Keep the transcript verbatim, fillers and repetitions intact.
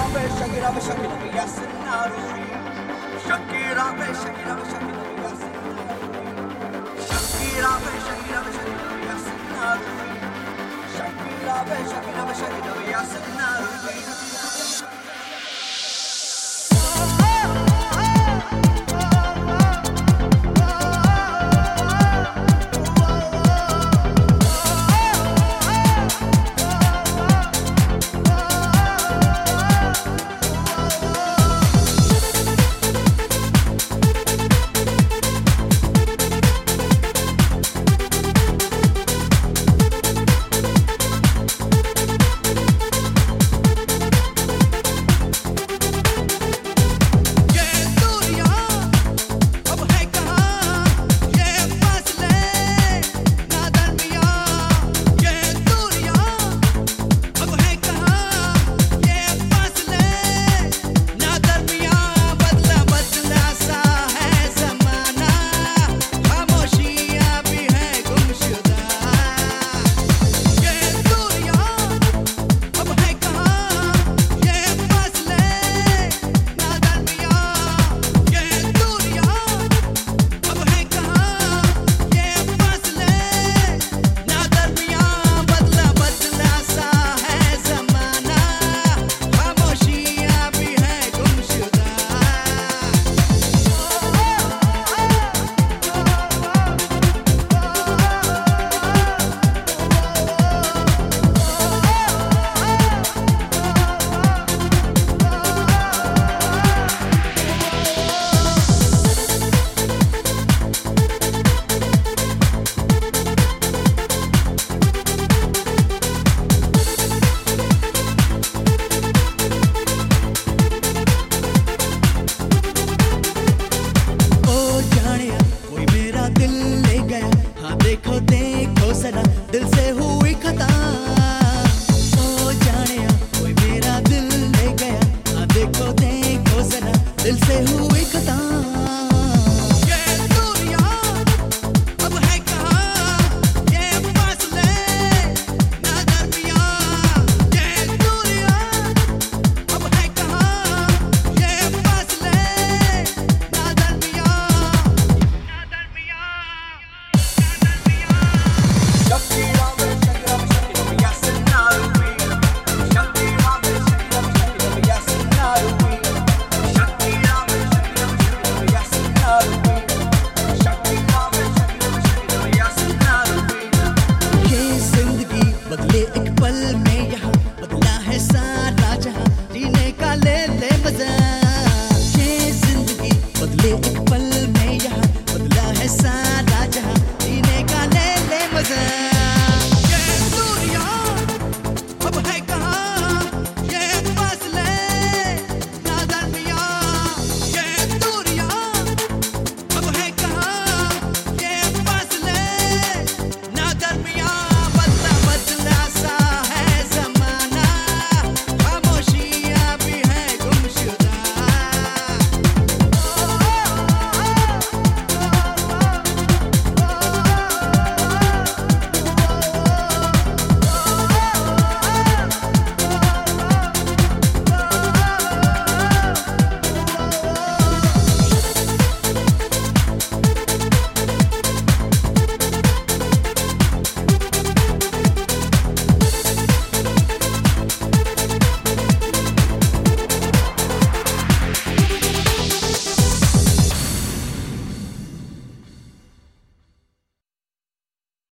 shake it up, shake it up, yes and now. Shake it up, shake it up, shake it up, yes and now. Shake it up, shake it up, shake it up, yes and now. Shake it up, shake it up, shake it up, yes and now.